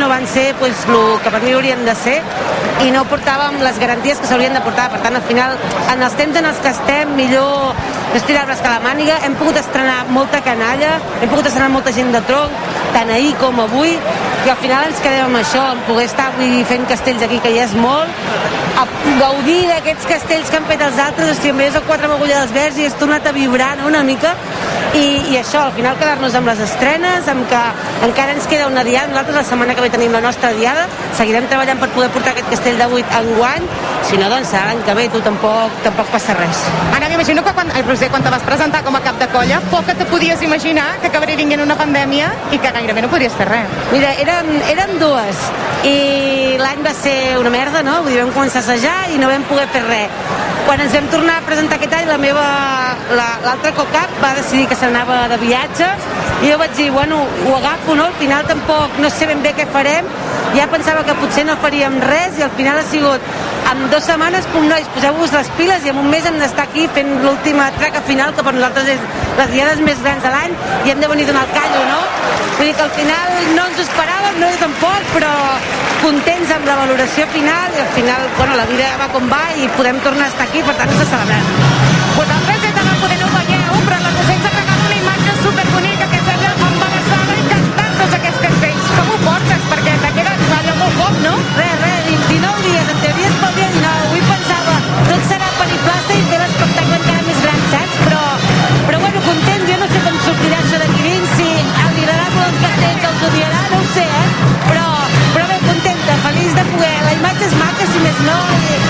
van ser pues, el que per mi haurien de ser, i no portàvem les garanties que s'haurien de portar. Per tant, al final, en els temps en els que estem, millor estirar-nos que la màniga. Hem pogut estrenar molta canalla, hem pogut estrenar molta gent de tronc, tant ahir com avui, i al final ens quedem amb això, en poder estar avui fent castells aquí, que ja és molt, a gaudir d'aquests castells que han fet els altres. Hosti, em veies a 4 Magulla Verds i has tornat a vibrar, no?, una mica, i això, al final quedar-nos amb les estrenes, amb que encara ens queda una diada. Nosaltres la setmana que ve tenim la nostra diada, seguirem treballant per poder portar aquest castell de 8 enguany, si no, doncs serà l'any que ve, tu tampoc passa res. Anna, m'imagino que quan te vas presentar com a cap de colla, poc que te podies imaginar que acabaria vinguent una pandèmia i que gairebé no podries fer res. Mira, eren dues, i l'any va ser una merda, no? Vull dir, vam començar a assajar i no vam poder fer res. Quan ens vam tornar a presentar aquest any, l'altre COCAP va decidir que s'anava de viatge, i jo vaig dir, bueno, ho agafo, no? Al final tampoc no sé ben bé què farem, ja pensava que potser no faríem res, i al final ha sigut, en 2 setmanes, pum, nois, poseu-vos les piles, i en un mes hem d'estar aquí fent l'última traca final, que per nosaltres és les diades més grans de l'any, i hem de venir a donar el callo, no? Vull dir que al final no ens ho esperàvem, no jo tampoc, però contents amb la valoració final, i al final, bueno, la vida va com va, i podem tornar a estar aquí, per tant, ens celebrem. Vosaltres des de la poder no ho veieu, però la Roser ens ha regalat una imatge superbonica, que és ella embarassada i cantant tots aquests castells. Com ho portes? Perquè te queda allò molt poc, no? Res, 19 dies, en teoria és pel dia 19. Avui pensava, tot serà periplaça i fer l'espectacle encara més gran, saps? Però bueno, content, jo no sé com sortirà això d'aquí dins, si li agradarà molt els castells, els odiarà, no ho sé, però bé, contenta, feliç de poder. La imatge és maca, si més no,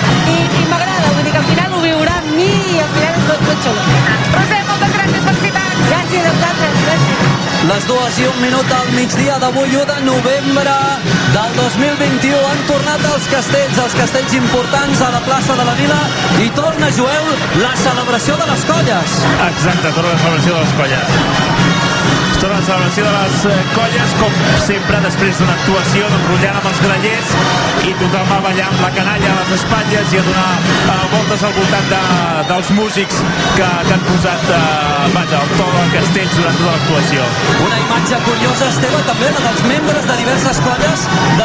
i m'agrada, vull dir que al final ho viurà amb mi, i al final és molt xulo. Roser, moltes gràcies, felicitats. Gràcies a vosaltres, gràcies. Les 2:01 al migdia d'avui, 1 de novembre del 2021. Han tornat els castells importants a la plaça de la Vila, i torna, Joel, la celebració de les colles. Exacte, torna la celebració de les colles. Torna la celebració de les colles, com sempre, després d'una actuació, enrotllant amb els grallers, i tothom va ballar amb la canalla a les espatlles i a donar voltes al voltant dels músics que han posat el to del castells durant tota l'actuació. Una imatge curiosa, Esteve, també la dels membres de diverses colles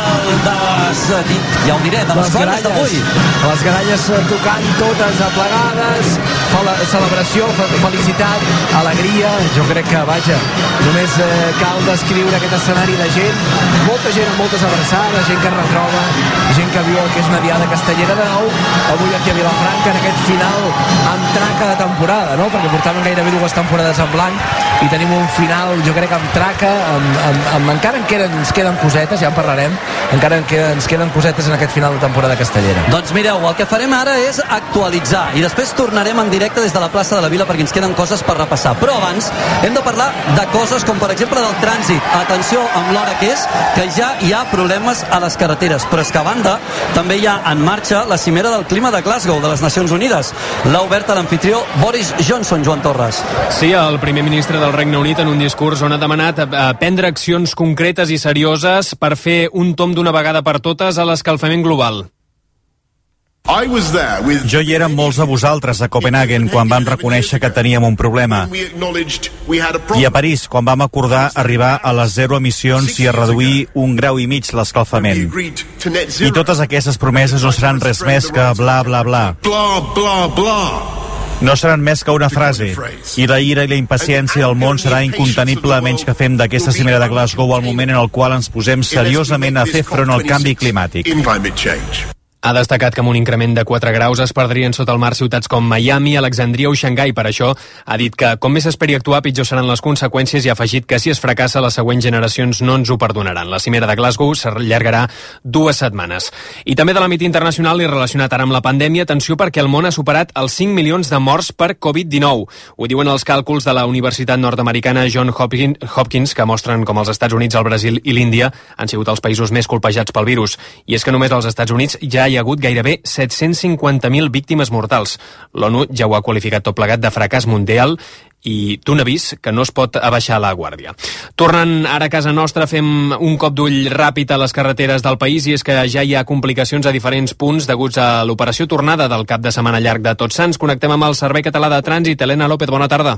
ja ho diré, de les colles d'avui. Les gralles tocant totes aplegades, celebració, felicitat, alegria. Jo crec que, vaja, només cal descriure aquest escenari de gent, molta gent amb moltes abraçades, gent que es retroba, gent que viu el que és una diada castellera de nou, avui aquí a Vilafranca, en aquest final amb traca de temporada, no? Perquè portaven gairebé 2 temporades en blanc, i tenim un final, jo crec, amb traca, encara ens queden cosetes, ja en parlarem, encara ens queden cosetes en aquest final de temporada castellera. Doncs mireu, el que farem ara és actualitzar, i després tornarem en directe des de la plaça de la Vila, perquè ens queden coses per repassar. Però abans hem de parlar de coses com, per exemple, del trànsit. Atenció amb l'hora que és, que ja hi ha problemes a les carreteres, però és que a banda també hi ha en marxa la cimera del clima de Glasgow, de les Nacions Unides. L'ha oberta l'anfitrió Boris Johnson, Joan Torres. Sí, el primer ministre del Regne Unit, en un discurs on ha demanat prendre accions concretes i serioses per fer un tomb d'una vegada per totes a l'escalfament global. Jo hi era amb molts de vosaltres a Copenhagen quan vam reconèixer que teníem un problema. I a París, quan vam acordar arribar a les 0 emissions i a reduir 1,5 graus l'escalfament. I totes aquestes promeses no seran res més que bla, bla, bla. No seran més que una frase, i la ira i la impaciència del món serà incontenible a menys que fem d'aquesta cimera de Glasgow el moment en el qual ens posem seriosament a fer front al canvi climàtic. Ha destacat que amb un increment de 4 graus es perdrien sota el mar ciutats com Miami, Alexandria o Xangai. Per això ha dit que com més s'esperi actuar, pitjor seran les conseqüències, i ha afegit que si es fracassa, les següents generacions no ens ho perdonaran. La cimera de Glasgow s'allargarà 2 setmanes. I també de l'àmbit internacional i relacionat ara amb la pandèmia, atenció perquè el món ha superat els 5 milions de morts per Covid-19. Ho diuen els càlculs de la Universitat Nord-Americana John Hopkins, que mostren com els Estats Units, el Brasil i l'Índia han sigut els països més colpejats pel virus. I és que només als Estats Units ja hi ha hagut gairebé 750.000 víctimes mortals. L'ONU ja ho ha qualificat tot plegat de fracàs mundial i d'un avís que no es pot abaixar la guàrdia. Tornant ara a casa nostra, fem un cop d'ull ràpid a les carreteres del país, i és que ja hi ha complicacions a diferents punts deguts a l'operació tornada del cap de setmana llarg de Tots Sants. Connectem amb el Servei Català de Trànsit. Helena López, bona tarda.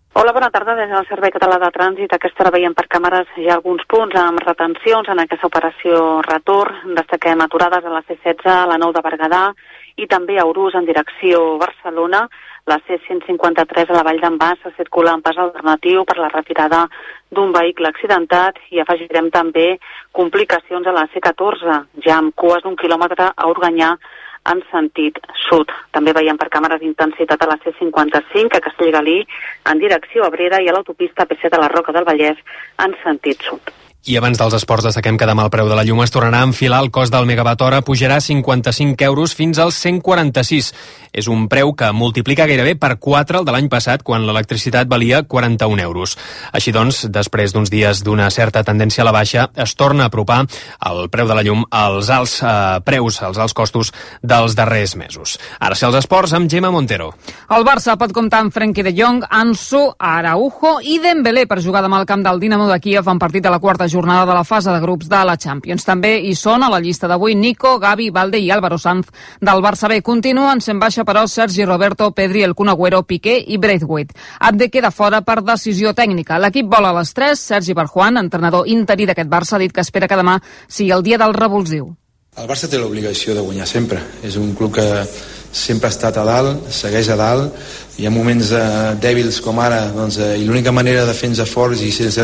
Hola, bona tarda. Des del Servei Català de Trànsit, aquesta hora veiem per càmeres ja alguns punts amb retencions en aquesta operació retorn. Destaquem aturades a la C16, a la 9 de Berguedà i també a Urús en direcció Barcelona. La C153 a la Vall d'en Bas circula en pas alternatiu per la retirada d'un vehicle accidentat i afegirem també complicacions a la C14, ja amb cues d'1 quilòmetre a Organyà en sentit sud. També veiem per càmeres d'intensitat a la C55 a Castellgalí en direcció a Abrera i a l'autopista P7 a la Roca del Vallès en sentit sud. I abans dels esports destaquem que demà el preu de la llum es tornarà a enfilar. El cost del megawatt hora pujarà a 55 euros fins als 146. És un preu que multiplica gairebé per 4 el de l'any passat, quan l'electricitat valia 41 euros. Així doncs, després d'uns dies d'una certa tendència a la baixa, es torna a apropar el preu de la llum als alts preus, als alts costos dels darrers mesos. Ara sí, els esports amb Gemma Montero. El Barça pot comptar amb Frenkie de Jong, Ansu, Araujo i Dembélé per jugar demà al camp del Dinamo de Kíev en partit de la quarta jornada de la fase de grups de la Champions. També hi són a la llista d'avui Nico, Gavi, Balde i Álvaro Sanz del Barça B. Continuen sent baixa, però, Sergi Roberto, Pedri, el Kun Agüero, Piqué i Braithwaite. Abde queda fora per decisió tècnica. L'equip vola a les 3. Sergi Barjuan, entrenador interí d'aquest Barça, ha dit que espera que demà sigui el dia del revulsiu. El Barça té l'obligació de guanyar sempre. És un club que sempre ha estat a dalt, segueix a dalt. Hi ha moments dèbils com ara, doncs, i l'única manera de fer-nos forts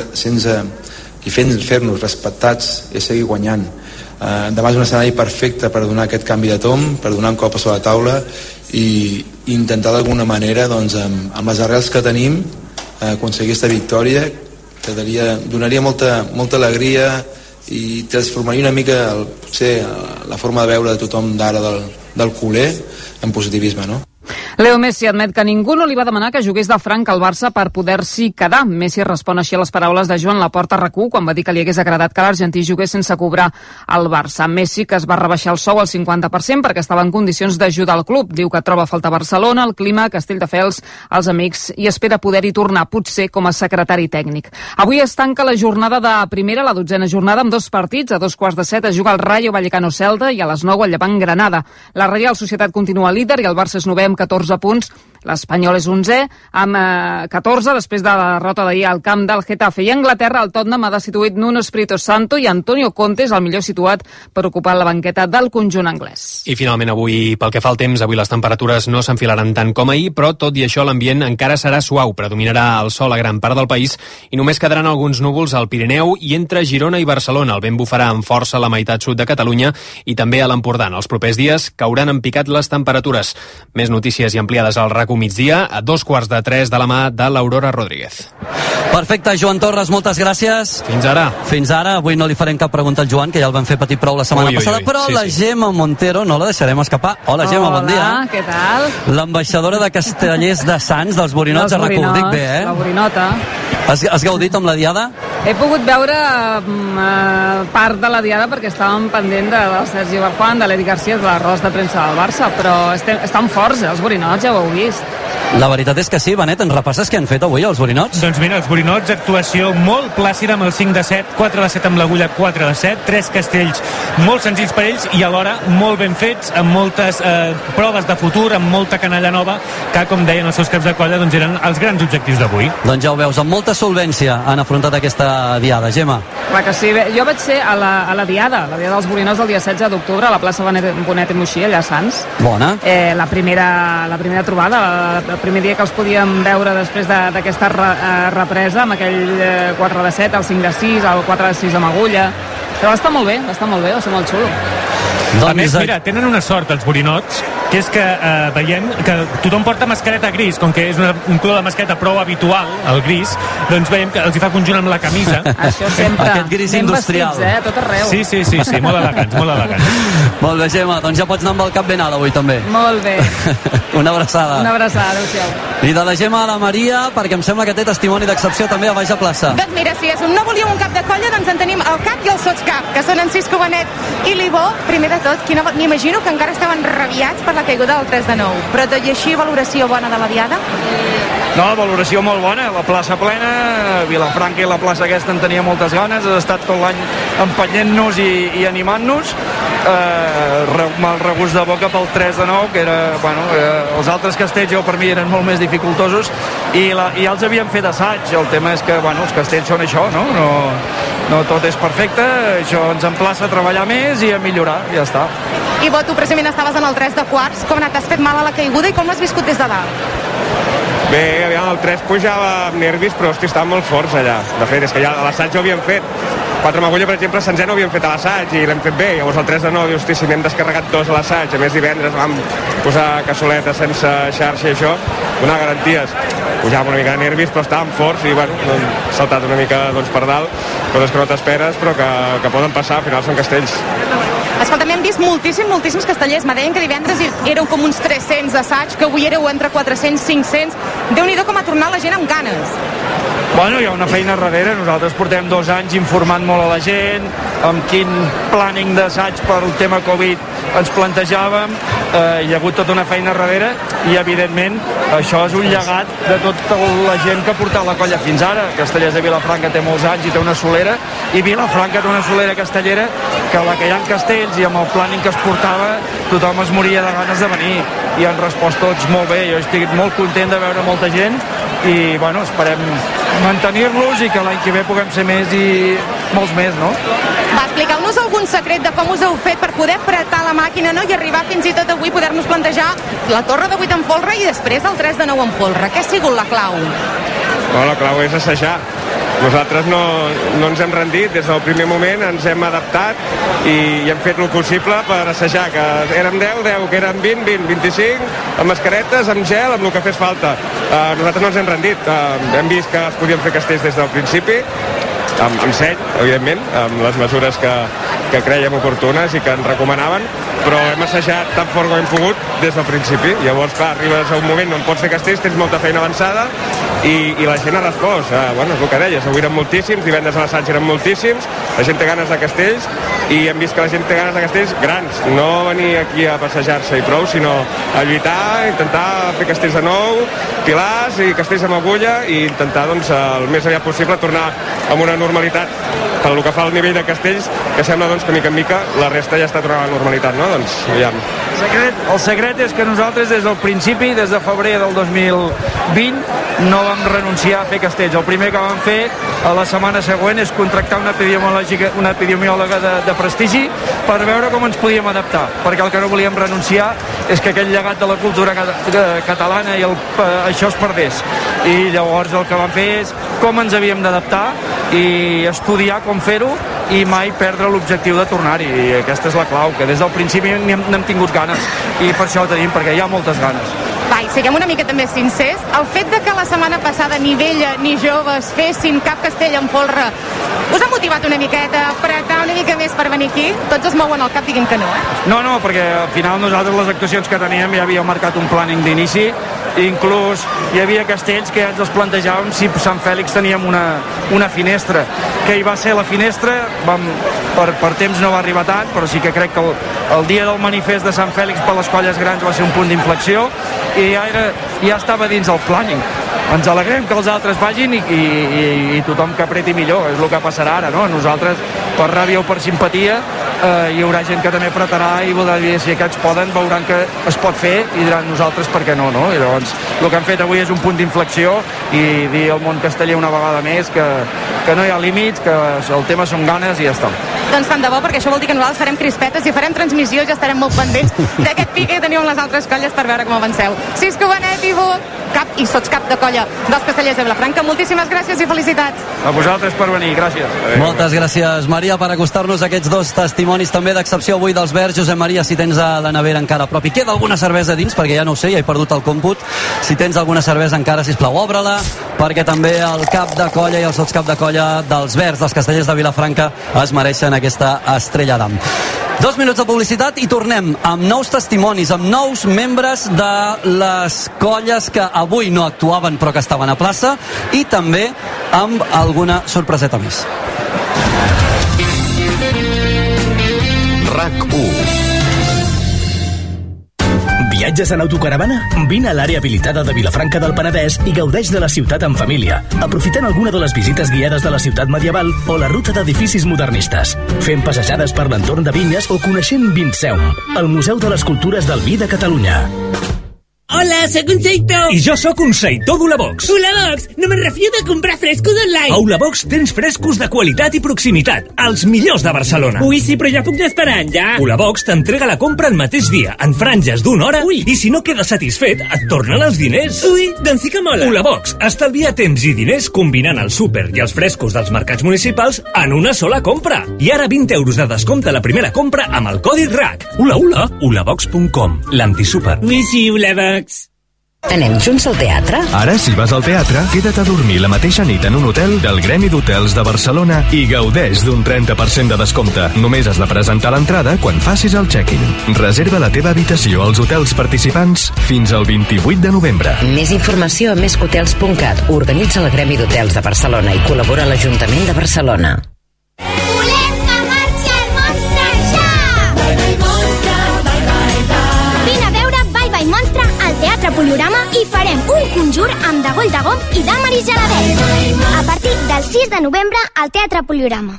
i fer-nos respectats és seguir guanyant. Demà és un escenari perfecte per donar aquest canvi de tom, per donar un cop a sobre la taula i intentar d'alguna manera, doncs, amb les arrels que tenim, aconseguir aquesta victòria que donaria molta alegria i transformaria una mica potser la forma de veure de tothom d'ara del culer en positivisme, no? Leo Messi admet que ningú no li va demanar que jugués de franc al Barça per poder-s'hi quedar. Messi respon així a les paraules de Joan Laporta a RAC1 quan va dir que li hagués agradat que l'argentí jugués sense cobrar al Barça. Messi, que es va rebaixar el sou al 50% perquè estava en condicions d'ajudar al club. Diu que troba a faltar Barcelona, el clima, Castelldefels, els amics i espera poder-hi tornar, potser com a secretari tècnic. Avui es tanca la jornada de primera, la 12a jornada, amb 2 partits. A 2:15 es juga el Rayo Vallecano-Celta i a les 9 el Llevant-Granada. La Reial Societat continua líder i el Barça és 9è amb 14 punts. L'Espanyol és 11è amb 14 després de la derrota d'ahir al camp del Getafe. I a Anglaterra el Tottenham ha destituït Nuno Espirito Santo i Antonio Conte és el millor situat per ocupar la banqueta del conjunt anglès. I finalment avui, pel que fa al temps, avui les temperatures no s'enfilaran tant com ahir, però tot i això l'ambient encara serà suau. Predominarà el sol a gran part del país i només quedaran alguns núvols al Pirineu i entre Girona i Barcelona. El vent bufarà amb força a la meitat sud de Catalunya i també a l'Empordà. En els propers dies cauran en picat les temperatures. Més notícies i ampliades al RAC1 migdia a 2:15 de la mà de l'Aurora Rodríguez. Perfecte, Joan Torres, moltes gràcies. Fins ara. Fins ara. Avui no li farem cap pregunta al Joan, que ja el vam fer patir prou la setmana passada, però la Gemma Montero no la deixarem escapar. Hola, Gemma, bon dia. Hola, què tal? L'ambaixadora de Castellers de Sants, dels Borinots, a RAC1. Dic bé, eh? La Borinota. Has gaudit amb la diada? He pogut veure part de la diada perquè estàvem pendent del Sergi Barjuan, de l'Edi García, de l'arròs de premsa del Barça, però estan forts, els Borinots, ja ho heu vist. La veritat és que sí, Benet, ens repasses què han fet avui els Borinots? Doncs mira, els Borinots, actuació molt plàcida amb el 5 de 7, 4 de 7 amb l'agulla, 4 de 7, 3 castells molt senzills per ells i alhora molt ben fets, amb moltes proves de futur, amb molta canalla nova, que, com deien els seus caps de colla, doncs eren els grans objectius d'avui. Doncs ja ho veus, amb molta solvència han afrontat aquesta diada, Gemma. Clar que sí, jo vaig ser a la diada dels Borinots del dia 16 d'octubre a la plaça Bonet i Moixí, allà a Sants. Bona. La primera trobada, el primer dia que els podíem veure després d'aquesta represa, amb aquell 4 de 7, el 5 de 6, el 4 de 6 amb agulla. Però va estar molt bé, va ser molt xulo. A més, mira, tenen una sort els Borinots, que és que veiem que tothom porta mascareta gris, com que és un color de mascareta prou habitual, el gris, doncs veiem que els hi fa conjunt amb la camisa. Això sempre. Aquest gris ben industrial. Vestits, a tot arreu. Sí, molt elegants, molt elegants. Molt bé, Gemma, doncs ja pots anar amb el cap ben alt avui també. Molt bé. Una abraçada. Una abraçada, adéu-siau. I de la Gemma a la Maria, perquè em sembla que té testimoni d'excepció també a Baix a Plaça. Doncs mira, si no volíem un cap de colla, doncs en tenim el cap i el sotscap, que són en Cisco Benet i l'Ibó. Primer de tot, m'imagino que encara estaven rabiats per la la caiguda del 3-9. Però tot i així, valoració bona de la diada? No, valoració molt bona, la plaça plena, Vilafranca i la plaça aquesta en tenia moltes ganes, has estat tot l'any empenyent-nos i animant-nos, mal regust de boca pel 3-9, que era, els altres castells per mi eren molt més dificultosos, i ja els havíem fet assaig. El tema és que, els castells són això, no? No tot és perfecte, això ens emplaça a treballar més i a millorar, ja està. I Bo, tu precisament estaves en el 3 de quarts, com ha anat? T'has fet mal a la caiguda i com l'has viscut des de dalt? Bé, aviam, el 3 pujava amb nervis, però estaven molt forts allà. De fet, és que ja l'assaig ho havíem fet. 4 amb agulla, per exemple, a Senzer no ho havíem fet a l'assaig i l'hem fet bé. Llavors el 3 de 9, dius, si n'hem descarregat 2 a l'assaig, a més divendres vam posar cassoletes sense xarxa i això, donar garanties. Pujàvem una mica de nervis, però estàvem forts i, saltat una mica per dalt, coses que no t'esperes, però que poden passar, al final són castells. Escolta, m'hem vist moltíssims castellers. Me deien que divendres éreu com uns 300 d'assaig, que avui éreu entre 400 i 500. Déu-n'hi-do com ha tornat la gent amb ganes. Hi ha una feina darrere. Nosaltres portem 2 anys informant molt a la gent, amb quin planning d'assaig pel tema Covid ens plantejàvem. Hi ha hagut tota una feina darrere i, evidentment, això és un llegat de tota la gent que ha portat la colla fins ara. Castellers de Vilafranca té molts anys i té una solera, i Vilafranca té una solera castellera que la que hi ha en castells i amb el planning que es portava tothom es moria de ganes de venir, i han respost tots molt bé. Jo estic molt content de veure molta gent i esperem mantenir-los i que l'any que ve puguem ser més i molts més, no? Va, expliqueu-nos algun secret de com us heu fet per poder apretar la màquina, no? I arribar fins i tot avui, poder-nos plantejar la torre de 8 en folre i després el 3 de 9 en folre. Què ha sigut la clau? La clau és assajar. Nosaltres no ens hem rendit, des del primer moment ens hem adaptat i hem fet el possible per assajar, que érem 10, que érem 20, 25, amb mascaretes, amb gel, amb el que fes falta. Nosaltres no ens hem rendit, hem vist que es podien fer castells des del principi, amb seny, evidentment, amb les mesures que creiem oportunes i que ens recomanaven, però hem assajat tan fort com hem pogut des del principi. Llavors, clar, arribes a un moment on pots fer castells, tens molta feina avançada i la gent ha respost. És el que deies, avui eren moltíssims, divendres a l'assaig eren moltíssims, la gent té ganes de castells i hem vist que la gent té ganes de castells grans, no venir aquí a passejar-se i prou, sinó a lluitar, intentar fer castells de nou, pilars i castells amb agulla i intentar, el més aviat possible tornar a una normalitat pel que fa al nivell de castells, que sembla que mica en mica la resta ja està tornant a la normalitat, no? Aviam. El secret és que nosaltres des del principi, des de febrer del 2020, no vam renunciar a fer castells. El primer que vam fer a la setmana següent és contractar una epidemiòloga de prestigi per veure com ens podíem adaptar, perquè el que no volíem renunciar és que aquell llegat de la cultura catalana i això es perdés. I llavors el que vam fer és com ens havíem d'adaptar i estudiar com fer-ho i mai perdre l'objectiu de tornar-hi, i aquesta és la clau, que des del principi n'hem tingut ganes, i per això ho tenim, perquè hi ha moltes ganes. Va, i siguem una mica també sincers, el fet de que la setmana passada ni vella ni joves fessin cap castell en folre, us ha motivat una miqueta a apretar una mica més per venir aquí? Tots es mouen al cap, diguem que no, No, perquè al final nosaltres les actuacions que teníem ja havíem marcat un planning d'inici, inclús hi havia castells que ja ens els plantejàvem si a Sant Fèlix teníem una finestra, que hi va ser la finestra, per temps no va arribar tant, però sí que crec que el dia del manifest de Sant Fèlix per les colles grans va ser un punt d'inflexió i ja estava dins el planning. Ens alegrem que els altres vagin i tothom que apreti millor, és el que passarà ara, no? Nosaltres, per ràbia o per simpatia, hi haurà gent que també apretarà i voldrà dir si aquests poden, veuran que es pot fer i diran nosaltres per què no, no? I llavors el que han fet avui és un punt d'inflexió i dir al món casteller una vegada més que no hi ha límits, que el tema són ganes i ja està. Doncs tant de bo, perquè això vol dir que nosaltres farem crispetes i farem transmissió i ja estarem molt pendents d'aquest pic que teniu amb les altres colles per veure com avanceu. Cisco Benet i Bo, sots cap de colla dels Castellers de Vilafranca, moltíssimes gràcies i felicitats. A vosaltres per venir, gràcies. Moltes gràcies, Maria, per acostar-nos a aquests 2 testimonis també d'excepció avui dels Verds. Josep Maria, si tens a la nevera encara a prop i queda alguna cervesa dins, perquè ja no ho sé, ja he perdut el còmput, si tens alguna cervesa encara, sisplau, obre-la, perquè també el cap de colla i els sotscap de colla dels Verds, dels Castellers de Vilafranca, es mereixen aquesta estrella d'am. 2 minuts de publicitat i tornem amb nous testimonis, amb nous membres de les colles que avui no actuaven però que estaven a plaça i també amb alguna sorpreseta més. RAC 1 viatges en autocaravana? Vine a l'àrea habilitada de Vilafranca del Penedès i gaudeix de la ciutat en família, aprofitant alguna de les visites guiades de la ciutat medieval o la ruta d'edificis modernistes, fent passejades per l'entorn de vinyes o coneixent Vinseum, el Museu de les Cultures del Vi de Catalunya. Hola, sóc un Seito. I jo sóc un Seito d'Ulabox. Ulabox, no me'n refio de comprar frescos online. A Ulabox tens frescos de qualitat i proximitat, els millors de Barcelona. Ui, sí, però ja puc anar esperant, ja. Ulabox t'entrega la compra el mateix dia, en franges d'una hora, i si no quedes satisfet, et tornen els diners. Ui, doncs sí que mola. Ulabox estalvia temps i diners combinant el súper i els frescos dels mercats municipals en una sola compra. I ara 20 euros de descompte a la primera compra amb el codi RAC. Ula, ulabox.com, l'antisúper. Ui, sí, Ulabox. Anem junts al teatre? Ara, si vas al teatre, queda't a dormir la mateixa nit en un hotel del Gremi d'Hotels de Barcelona i gaudeix d'un 30% de descompte. Només has de presentar l'entrada quan facis el check-in. Reserva la teva habitació als hotels participants fins al 28 de novembre. Més informació a mesquehotels.cat. Organitza el Gremi d'Hotels de Barcelona i col·labora l'Ajuntament de Barcelona. Teatre Poliorama i farem un conjur amb Dagoll de Gom i Damaris Gelabert. A partir del 6 de novembre al Teatre Poliorama.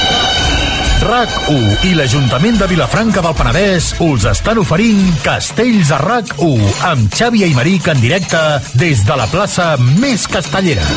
RAC1 i l'Ajuntament de Vilafranca del Penedès us estan oferint Castells a RAC1 amb Xavi Aymeric en directe des de la plaça més castellera.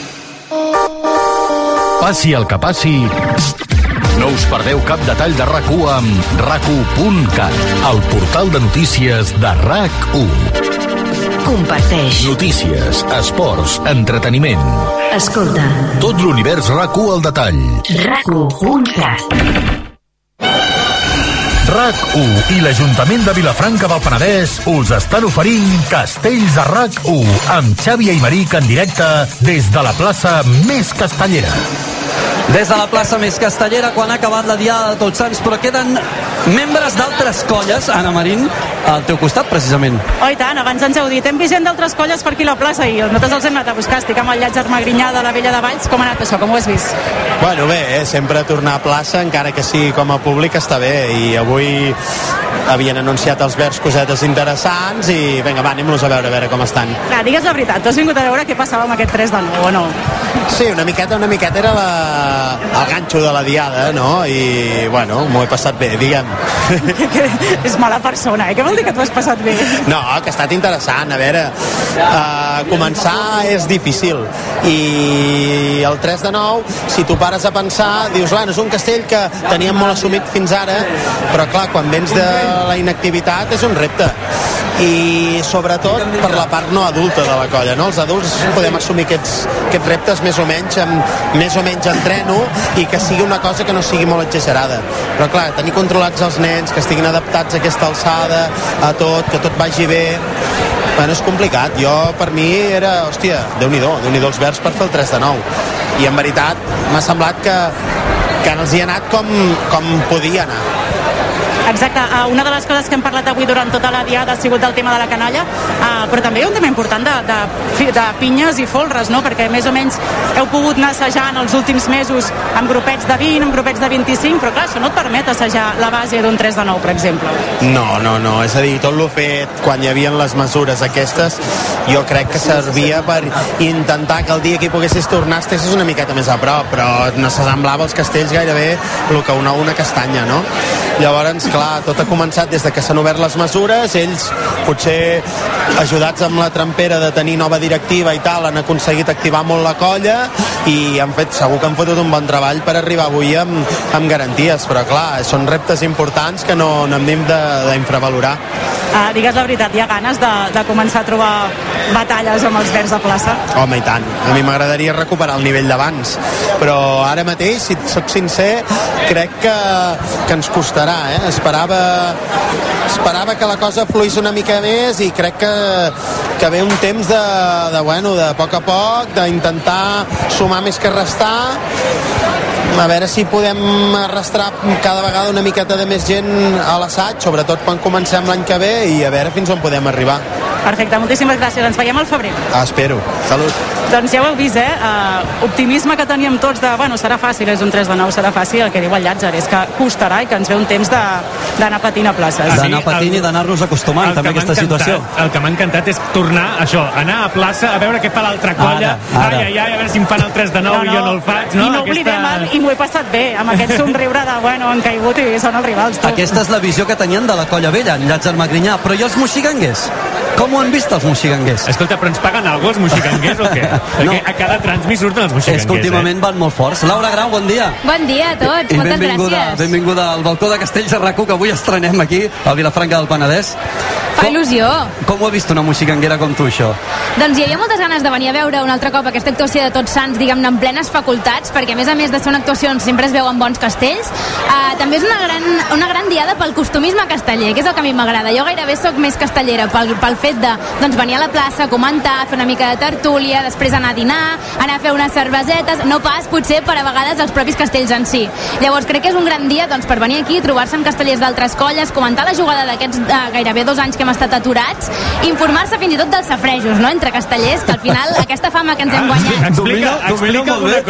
Passi el que passi, no us perdeu cap detall de RAC1 amb rac1.cat, el portal de notícies de RAC1. Comparteix. Notícies, esports, entreteniment. Escolta. Tot l'univers RAC1 al detall. rac1.cat. RAC1 i l'Ajuntament de Vilafranca del Penedès us estan oferint Castells a RAC1 amb Xavi Aymeric en directe des de la plaça més castellera. Des de la plaça més castellera, quan ha acabat la Diada de Tots Sants, però queden membres d'altres colles, Anna Marín, al teu costat, precisament. Oh, i tant, abans ens heu dit, hem vist gent d'altres colles per aquí a la plaça i nosaltres els hem anat a buscar. Estic amb el Llàtzer Magrinyà de la Vella de Valls. Com ha anat això? Com ho has vist? Bueno, bé, sempre tornar a plaça, encara que sigui com a públic, està bé. I avui havien anunciat els verds cosetes interessants i vinga, va, anem-los a veure com estan. Clar, digues la veritat, tu has vingut a veure què passava amb aquest 3 de 9, o no? Sí, una miqueta era el ganxo de la Diada, no? I, bueno, m'ho he passat bé, diguem. És mala persona, eh? Què vol dir que t'ho has passat bé? No, que ha estat interessant. A veure, començar és difícil. I el 3 de 9, si tu pares a pensar, dius, bueno, és un castell que teníem molt assumit fins ara, però clar, quan vens de la inactivitat és un repte. I sobretot per la part no adulta de la colla, no? Els adults podem assumir aquests reptes més o menys entreno i que sigui una cosa que no sigui molt exagerada, però clar, tenir controlats els nens, que estiguin adaptats a aquesta alçada, a tot, que tot vagi bé, bueno, és complicat. Jo, per mi, era, hòstia, Déu-n'hi-do els verds per fer el 3 de 9, i en veritat m'ha semblat que els hi ha anat com podia anar. Exacte, una de les coses que hem parlat avui durant tota la diada ha sigut el tema de la canalla, però també hi ha un tema important de pinyes i folres, no? Perquè més o menys heu pogut anar assajant els últims mesos amb grupets de 20, amb grupets de 25, però clar, això no et permet assajar la base d'un 3 de 9, per exemple. No, és a dir, tot el fet quan hi havia les mesures aquestes, jo crec que servia per intentar que el dia que hi poguessis tornar estessis una miqueta més a prop, però no s'assemblava als castells gairebé el que una castanya, no? Llavors, clar, tot ha començat des de que s'han obert les mesures, ells potser ajudats amb la trampera de tenir nova directiva i tal, han aconseguit activar molt la colla i segur que han fotut un bon treball per arribar avui amb garanties, però clar, són reptes importants que no hem d'infravalorar. Digues la veritat, hi ha ganes de començar a trobar batalles amb els verds a plaça? Home, i tant. A mi m'agradaria recuperar el nivell d'abans, però ara mateix, si soc sincer, crec que ens costarà, eh? Esperava que la cosa fluís una mica més i crec que ve un temps de poc a poc, d'intentar sumar més que restar, a veure si podem arrastrar cada vegada una miqueta de més gent a l'assaig, sobretot quan comencem l'any que ve, i a veure fins on podem arribar. Perfecte, moltíssimes gràcies. Ens veiem al febrer. Espero. Salut. Doncs ja ho heu vist, optimisme que teníem tots de, bueno, serà fàcil, és un 3 de 9, serà fàcil. El que diu el Llàtzer és que costarà i que ens ve un temps d'anar patint a places. D'anar patint i d'anar-nos acostumant també a aquesta situació. El que m'ha encantat és tornar, anar a plaça, a veure què fa l'altra colla. Ara. Ai, a veure si em fan el 3 de 9 i jo no el faig. I no oblidem, i m'ho he passat bé, amb aquest somriure de, bueno, han caigut i són els rivals. Aquesta és la visió que tenien de la colla vella, en Llàtzer Magrinyà. Però i els moxiganguers? Com ho han vist els moxiganguers? Escolta, però ens paguen alguna cosa els moxiganguers o què? Perquè a cada transmi surten els moxiganguers. És que últimament van molt forts. Laura Grau, bon dia. Bon dia a tots, moltes gràcies. Benvinguda al balcó de Castells de RAC1, que avui estrenem aquí, a Vilafranca del Penedès. Fa il·lusió. Com ho ha vist una moxiganguera com tu, això? Doncs hi havia moltes ganes de venir a veure un altre cop aquesta actuació de Tots Sants, diguem-ne, en plenes facultats, perquè a més de ser una actuació on sempre es veuen bons castells, també és una gran diada pel costumisme casteller, que és el que a mi m'agrada. Jo gairebé sóc més castellera pel fet de venir a la plaça, comentar, fer una mica de tertúlia, després anar a dinar, anar a fer unes cervesetes, no pas potser per a vegades els propis castells en si. Llavors crec que és un gran dia per venir aquí, trobar-se amb castellers d'altres colles, comentar la jugada d'aquests gairebé 2 anys que hem estat aturats, informar-se fins i tot dels safrejos, no?, entre castellers, que al final aquesta fama que ens hem guanyat... Explica alguna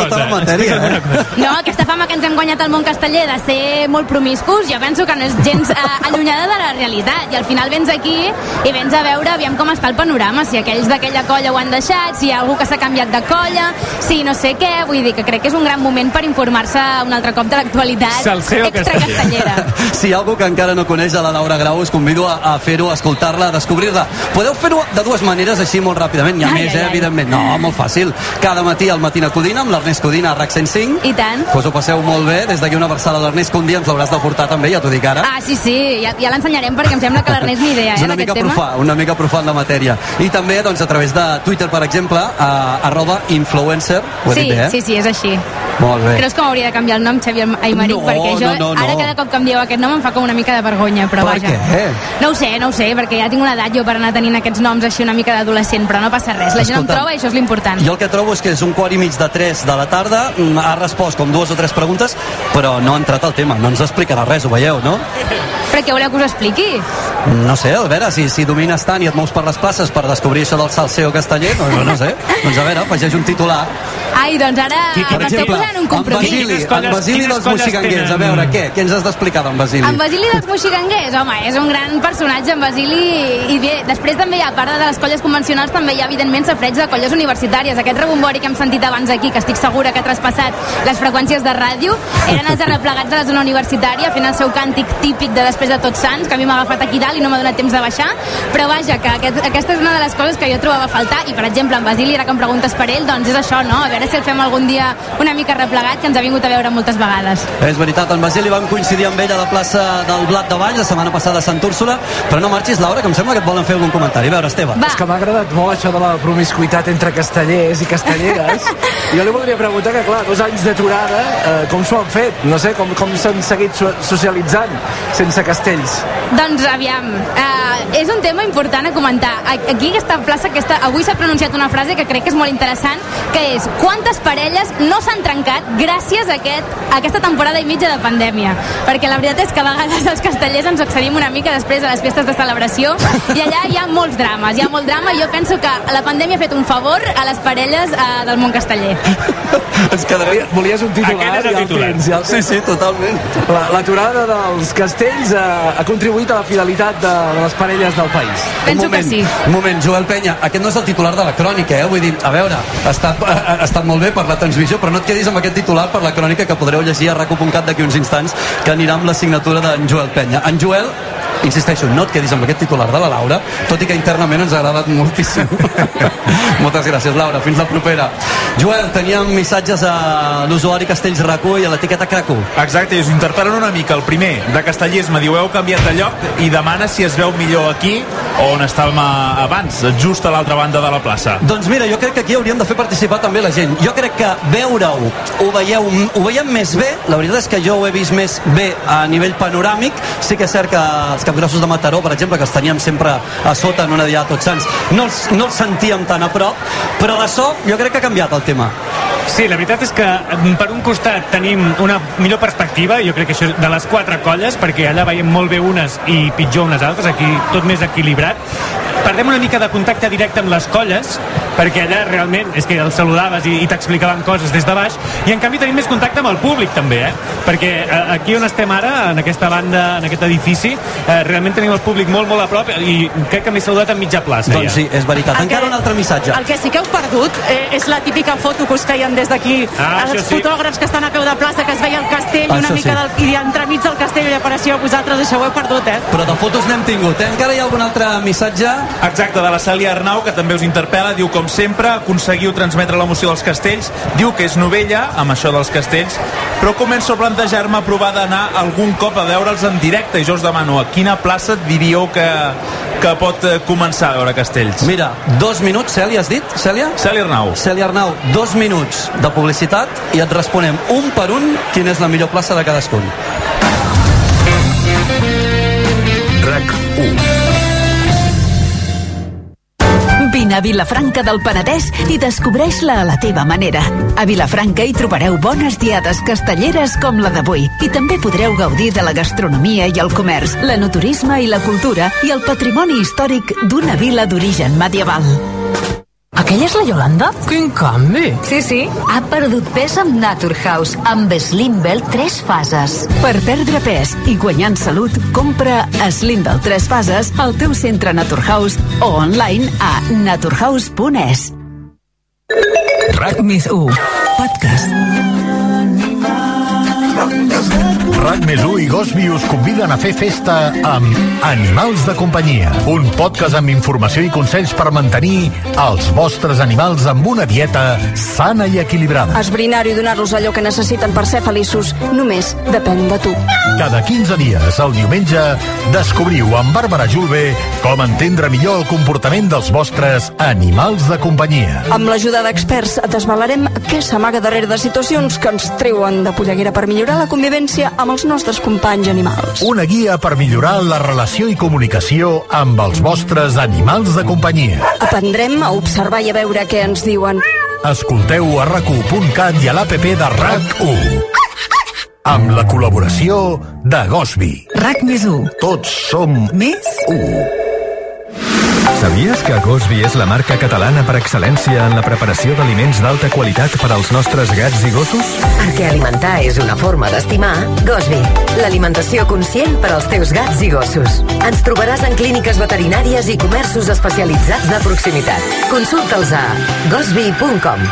cosa. No, aquesta fama que ens hem guanyat al món casteller de ser molt promiscus, jo penso que no és gens allunyada de la realitat, i al final vens aquí i vens a veure aviam com està el panorama, si aquells d'aquella colla ho han deixat, si hi ha algú que s'ha canviat de colla, si no sé què, vull dir que crec que és un gran moment per informar-se un altre cop de l'actualitat extracastellera. Si hi ha algú que encara no coneix a la Laura Grau, us convido a fer-ho, a escoltar-la, a descobrir-la. Podeu fer-ho de 2 maneres, així molt ràpidament, i a més, evidentment, no, molt fàcil. Cada matí al Matina Codina, amb l'Ernest Codina a RAC 105. I tant. Us ho passeu molt bé, des d'aquí una versada a l'Ernest, que un dia ens l'hauràs de portar també, ja t'ho dic ara. Ah, sí, ja l'ensenyarem perquè em sembla que l'Ernest ni idea, d'aquest tema. Una mica profà en la matèria. I també, doncs, a través de Twitter, per exemple, @influencer, ho he dit bé, Sí, és així. Molt bé. Creus que m'hauria de canviar el nom, Xavier Aymeric? Perquè jo, ara cada cop que em dieu aquest nom em fa com una mica de vergonya, però vaja. Per què? No ho sé, perquè ja tinc una edat jo per anar tenint aquests noms així una mica d'adolescent, però no passa res. La gent em troba i això és l'important. Jo el que trobo és que és 1:45 de la tarda, ha respost com 2 o 3 preguntes, però no ha entrat al tema, no ens explicarà res, ho veieu, no? Per què voleu que us expliqui? No sé, a veure, si domines tant i et mous per les places per descobrir això del salseo casteller, no sé. Doncs a veure, afegeix un titular. Ai, doncs ara m'esteu posant un compromís. En Basili dels moxiganguers, a veure, què ens has d'explicar d'en Basili? En Basili dels moxiganguers, home, és un gran personatge, en Basili, i bé, després també hi ha, a part de les colles convencionals, també hi ha, evidentment, safreig de colles universitàries. Aquest rebombori que hem sentit abans aquí, que estic segura que ha traspassat les freqüències de ràdio, eren els arreplegats de la zona universitària, fent el seu càntic típic de després de Tots Sants, que a mi m'ha agafat aquí dalt i no m'ha donat temps de baixar, però vaja, que aquesta és una de les coses que jo trobava a faltar, i per exemple, en Basili, ara que em preguntes per ell, doncs és això, no? A veure si el fem algun dia una mica replegat, que ens ha vingut a veure moltes vegades. És veritat, en Basili vam coincidir amb ell a la plaça del Blat de Valls la setmana passada a Sant Úrsula, però no marxis, Laura, que em sembla que et volen fer algun comentari. A veure, Esteve. És que m'ha agradat molt això de la promiscuitat entre castellers i castelleres. Jo li voldria preguntar que, clar, 2 anys d'aturada, com s'ho han fet? No sé, com s'han seguit socialitzant sense castells? Doncs aviam, és un tema important a comentar. Aquí aquesta plaça, avui s'ha pronunciat una frase que crec que és molt interessant, que és: quantes parelles no s'han trencat gràcies a aquesta temporada i mitja de pandèmia? Perquè la veritat és que a vegades els castellers ens excedim una mica després de les festes de celebració i allà hi ha molts drames, i jo penso que la pandèmia ha fet un favor a les parelles del món casteller. Ens quedaria... Volies un titular? Sí, totalment. L'aturada dels castells ha contribuït a la fidelitat de les parelles del país. Penso que sí. Un moment, Joel Penya, aquest no és el titular de la crònica, vull dir, a veure, ha estat molt bé per la transmissió, però no et quedis amb aquest titular per la crònica que podreu llegir a rac1.cat d'aquí uns instants, que anirà amb la signatura d'en Joel Penya. En Joel, insisteixo, no et quedis amb aquest titular de la Laura, tot i que internament ens ha agradat moltíssim. Moltes gràcies, Laura, fins la propera. Joel, teníem missatges a l'usuari Castells RAC1 i a l'etiqueta CRAC1. Exacte, i us interpel·len una mica. El primer, de castellisme, diu, heu canviat de lloc i demana si es veu millor aquí on estàvem abans, just a l'altra banda de la plaça. Doncs mira, jo crec que aquí hauríem de fer participar també la gent. Jo crec que veure-ho, ho veiem més bé, la veritat és que jo ho he vist més bé a nivell panoràmic. Sí que és cert que els capgrossos de Mataró, per exemple, que els teníem sempre a sota en una dia de Tots Sants, no els sentíem tan a prop, però de so jo crec que ha canviat el tema. Sí, la veritat és que per un costat tenim una millor perspectiva, jo crec que això de les 4 colles, perquè allà veiem molt bé unes i pitjor unes altres, aquí tot més equilibrat. perdem una mica de contacte directe amb les colles, perquè allà realment és que els saludaves i t'explicaven coses des de baix, i en canvi tenim més contacte amb el públic també, perquè aquí on estem ara, en aquesta banda, en aquest edifici, realment tenim el públic molt, molt a prop, i crec que m'he saludat en mitja plaça. Doncs sí, és veritat. Encara un altre missatge. El que sí que heu perdut és la típica foto que us feien des d'aquí, els fotògrafs que estan a peu de plaça, que es veia el castell, una mica i entremig del castell i apareixeu vosaltres, això ho heu perdut, Però de fotos n'hem tingut, Encara hi ha algun altre missatge? Exacte, de la Cèlia Arnau, que també us interpel·la, diu, com sempre, aconseguiu transmetre l'emoció dels castells, diu que és novella, amb això dels castells, però començo a plantejar-me provar d'anar algun cop a veure'ls en directe, i jo us demano, a quina plaça diríeu que pot començar a veure castells? Mira, 2 minuts, Cèlia, has dit? Cèlia? Cèlia Arnau. Cèlia Arnau, 2 minuts de publicitat i et responem un per un quina és la millor plaça de cadascun. RAC 1. Vine a Vilafranca del Penedès i descobreix-la a la teva manera. A Vilafranca hi trobareu bones diades castelleres com la d'avui i també podreu gaudir de la gastronomia i el comerç, l'enoturisme i la cultura i el patrimoni històric d'una vila d'origen medieval. Aquella és la Yolanda? Quin canvi! Sí. Ha perdut pes amb Naturhaus, amb Slimbel 3 fases. Per perdre pes i guanyant salut, compra Slimbel 3 fases al teu centre Naturhaus o online a naturhaus.es. RAC més 1 Podcast. RAC més 1 i Gosby us conviden a fer festa amb Animals de companyia, un podcast amb informació i consells per mantenir els vostres animals amb una dieta sana i equilibrada. Esbrinar i donar-los allò que necessiten per ser feliços només depèn de tu. Cada 15 dies, el diumenge, descobriu amb Bàrbara Julve com entendre millor el comportament dels vostres animals de companyia. Amb l'ajuda d'experts desvelarem què s'amaga darrere de situacions que ens treuen de polleguera per millorar la convivència amb els nostres companys animals. Una guia per millorar la relació i comunicació amb els vostres animals de companyia. Aprendrem a observar i a veure què ens diuen. Escolteu a RAC1.cat i a l'APP de RAC1. Amb la col·laboració de Gosby. RAC més 1. Tots som més 1. Sabies que Gosby és la marca catalana per excel·lència en la preparació d'aliments d'alta qualitat per als nostres gats i gossos? Perquè alimentar és una forma d'estimar, Gosby, l'alimentació conscient per als teus gats i gossos. Ens trobaràs en clíniques veterinàries i comerços especialitzats de proximitat. Consulta'ls a gosby.com.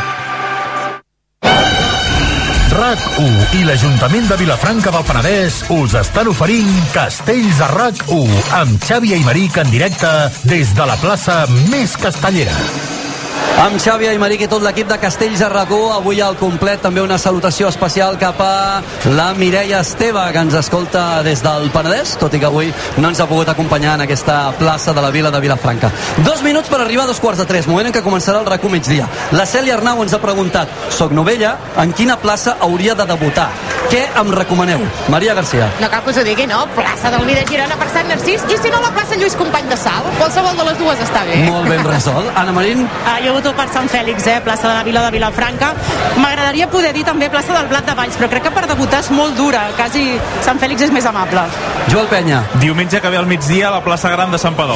RAC1 i l'Ajuntament de Vilafranca del Penedès us estan oferint Castells a RAC1 amb Xavi Aimeric en directe des de la plaça més castellera. Amb Xavi Aimeric i tot l'equip de Castells a RAC1, avui al complet també una salutació especial cap a la Mireia Esteve, que ens escolta des del Penedès, tot i que avui no ens ha pogut acompanyar en aquesta plaça de la vila de Vilafranca. 2 minuts per arribar a 2:45, moment en què començarà el RAC1 migdia. La Cèlia Arnau ens ha preguntat, soc novella, en quina plaça hauria de debutar? Què em recomaneu? Maria Garcia. No cal que us ho digui, no? Plaça del Líder Girona per Sant Narcís, i si no la plaça Lluís Company de Sal, qualsevol de les dues està bé. Molt ben resolt. Anna Marín? Jo voto per Sant Fèlix, plaça de la Vila de Vilafranca. M'agradaria poder dir també plaça del Blat de Valls, però crec que per debutar és molt dura, quasi Sant Fèlix és més amable. Joel Penya. Diumenge que ve al migdia a la plaça Gran de Sant Padó.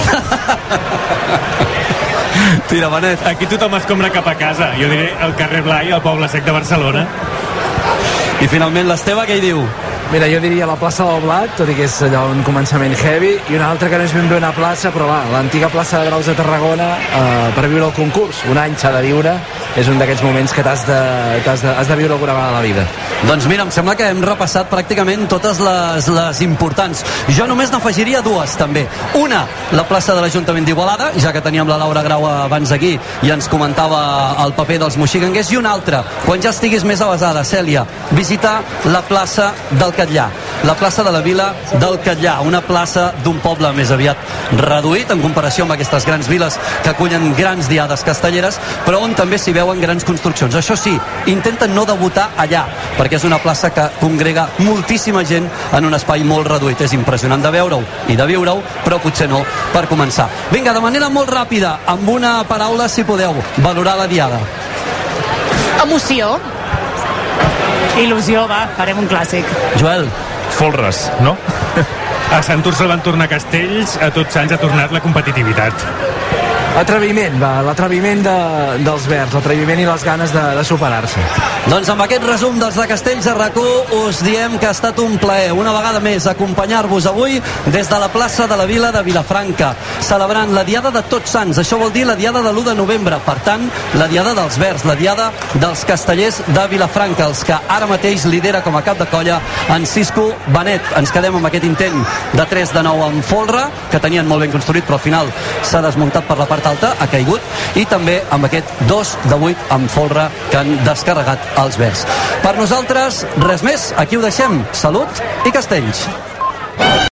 Tira, Benet. Aquí tothom escombra cap a casa. Jo diré el carrer Blai, al Poble Sec de Barcelona. I finalment l'Esteve, què hi diu? Mira, jo diria la plaça del Blat, tot i que és allò un començament heavy, i una altra que no és ben bé una plaça, però va, l'antiga plaça de Graus de Tarragona, per viure el concurs. Un any s'ha de viure, és un d'aquests moments que has de viure alguna vegada a la vida. Doncs mira, em sembla que hem repassat pràcticament totes les importants. Jo només n'afegiria dues, també. Una, la plaça de l'Ajuntament d'Igualada, ja que teníem la Laura Grau abans aquí i ens comentava el paper dels moxiganguers, i una altra, quan ja estiguis més avasada, Cèlia, visitar la plaça del Catllà, la plaça de la Vila del Catllà, una plaça d'un poble més aviat reduït en comparació amb aquestes grans viles que acullen grans diades castelleres, però on també s'hi veuen grans construccions. Això sí, intenten no debutar allà, perquè és una plaça que congrega moltíssima gent en un espai molt reduït. És impressionant de veure-ho i de viure-ho, però potser no per començar. Vinga, de manera molt ràpida, amb una paraula, si podeu, valorar la diada. Emoció. Il·lusió, va, farem un clàssic. Joel. Folres, no? A Santurce el van tornar Castells, a Tots Sants ha tornat la competitivitat. L'atreviment dels verds, l'atreviment i les ganes de superar-se. Doncs amb aquest resum dels de Castells a RAC1 us diem que ha estat un plaer una vegada més acompanyar-vos avui des de la plaça de la Vila de Vilafranca, celebrant la Diada de Tots Sants. Això vol dir la Diada de l'1 de novembre, per tant la Diada dels verds, la Diada dels castellers de Vilafranca, els que ara mateix lidera com a cap de colla en Cisco Benet. Ens quedem amb aquest intent de 3 de 9 amb folre, que tenien molt ben construït però al final s'ha desmuntat per la part alta, ha caigut, i també amb aquest 2 de 8 amb folre que han descarregat els verds. Per nosaltres res més, aquí ho deixem. Salut i castells.